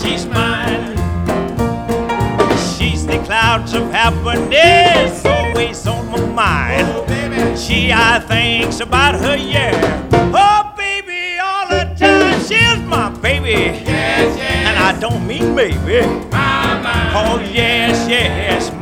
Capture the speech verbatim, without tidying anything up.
she's mine. She's the clouds of happiness always on my mind. Oh, baby. She, I thinks about her, yeah. Oh, baby, all the time. She's my baby. Yes, yes. And I don't mean maybe. My, my. Oh, yes, yes,